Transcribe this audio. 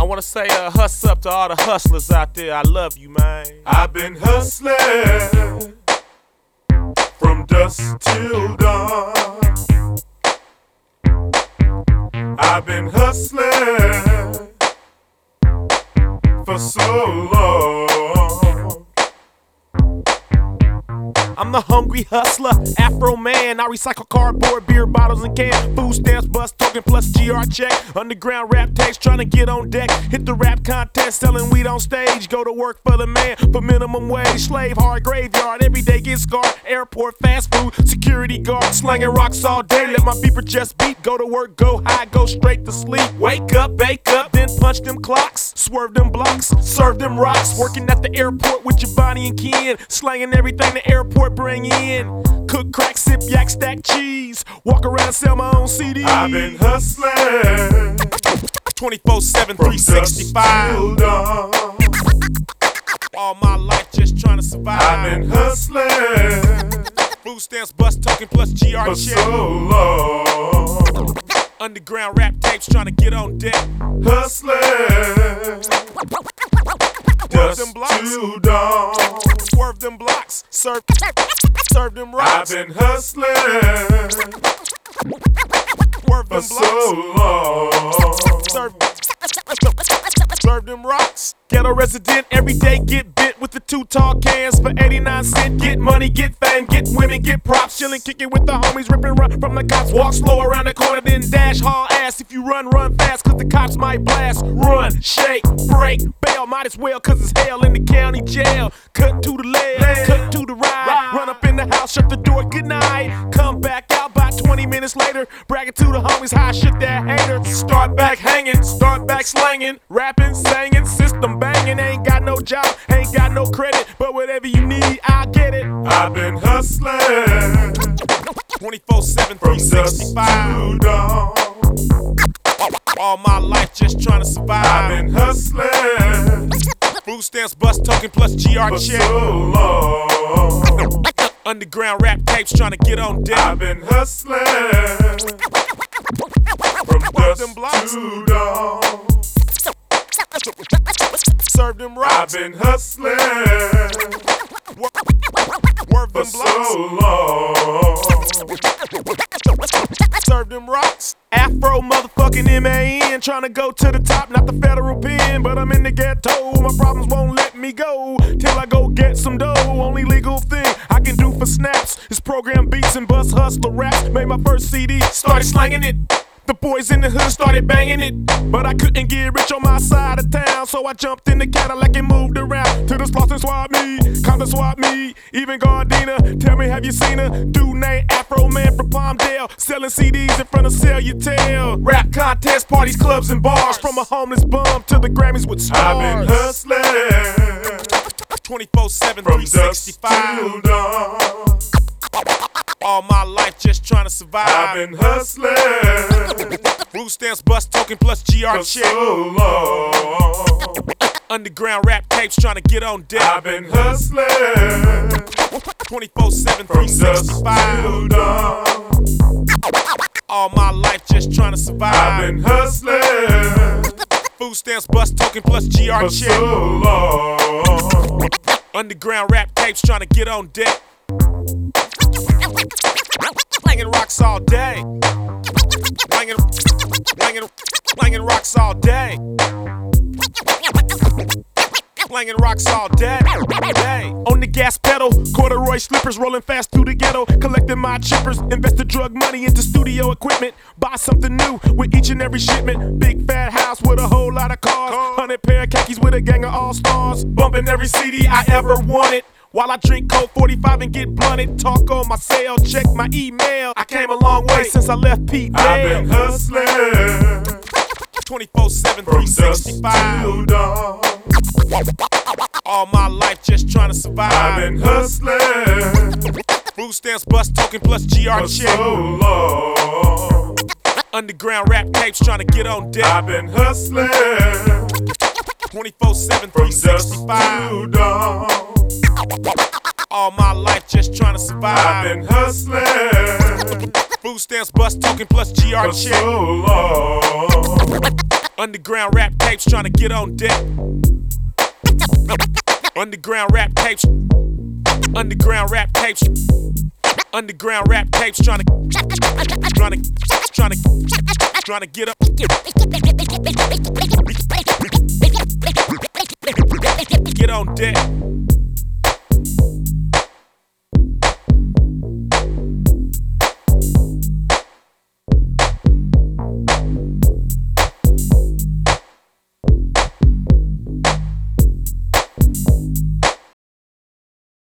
wanna say hustle up to all the hustlers out there. I love you, man. I've been hustling from dusk till dawn. I've been hustling for so long. I'm the hungry hustler, Afro man. I recycle cardboard, beer bottles, and cans. Food stamps, bus token, plus GR check. Underground rap tapes, trying to get on deck. Hit the rap contest, selling weed on stage. Go to work for the man, for minimum wage. Slave hard graveyard, every day get scarred. Airport, fast food, security guard. Slanging rocks all day, let my beeper just beat. Go to work, go high, go straight to sleep. Wake up, bake up, then punch them clocks. Swerve them blocks, serve them rocks. Working at the airport with your Bonnie and Ken. Slanging everything the airport bring in. Cook, crack, sip, yak, stack cheese. Walk around and sell my own CDs. I've been hustling 24/7, 365. till dawn. All my life just trying to survive. I've been hustling Food stamps, bus token, plus GR for check. so long. Underground rap tapes, trying to get on deck. Hustling Swerve them dusk blocks, till dawn. swerve them blocks. Serve them I've rocks. been hustling Swerve for them so blocks. long. Serve them rocks. Ghetto resident, every day get bit with the 2 tall cans for 89 cents. Get money, get fame, get women, get props. Chillin', kicking with the homies, ripping run from the cops. Walk slow around the corner, then dash, haul ass. If you run fast, cause the cops might blast. Run, shake, break, bail, might as well, cause it's hell in the county jail. Cut to the leg, cut to the right. Run up in the house, shut the door, good night. Come back out by 20 minutes later, bragging to the homies how I shook that hater. Start back hanging, start back slanging, rapping, singing, system banging. Ain't got no job, ain't got no credit, but whatever you need, I'll get it. I've been hustling 24/7, from dusk 365. till dawn. All my life just trying to survive. I've been hustling Food stamps, bus token, plus GR for check. so long. Underground rap tapes, trying to get on deck. I've been hustling from Swerve them dusk blocks, till dawn. serve them I've rocks. been hustling Swerve for them blocks. so long. Serve them rocks. Afro motherfucking MAN, trying to go to the top, not the federal pen. But I'm in the ghetto, my problems won't let me go till I go get some dough. Only legal thing I can do for snaps is program beats and bust hustler raps. Made my first CD, started slanging it. The boys in the hood started banging it, but I couldn't get rich on my side of town, so I jumped in the Cadillac and moved around to the Slauson swap meet, Compton swap meet, even Gardena. Tell me, have you seen a dude named Afro Man from Palmdale selling CDs in front of Sell Your Tale? Rap contests, parties, clubs, and bars. From a homeless bum to the Grammys with stars. I've been hustling 24/7, from dusk 365. till dawn. All my life just trying to survive. I've been hustling Food stamps, bus token, plus GR for check. so long. Underground rap tapes, trying to get on deck. I've been hustling 24/7, from dusk 365. till dawn. All my life just trying to survive. I've been hustling Food stamps, bus token, plus GR for check. so long. Underground rap tapes, trying to get on deck. Slanging rocks all day. Slanging rocks all day. Slanging rocks all day. On the gas pedal, corduroy slippers, rolling fast through the ghetto, collecting my chippers, invested drug money into studio equipment, buy something new with each and every shipment. Big fat house with a whole lot of cars, 100 pair of khakis with a gang of all stars, bumping every CD I ever wanted. While I drink Coke 45 and get blunted, talk on my cell, check my email. I came a long way since I left Pete Dale. I've been hustling 24/7, from dusk 365. till dawn. All my life just trying to survive. I've been hustling Food stamps, bus token, plus GR for check. so long. Underground rap tapes, trying to get on deck. I've been hustling 24/7, from dusk 365. till dawn. All my life just trying to survive. I've been hustling Food stamps, bus token plus GR for check. so long. Underground rap tapes trying to get on deck. Underground rap tapes. Underground rap tapes. Underground rap tapes trying to get up. Get on deck.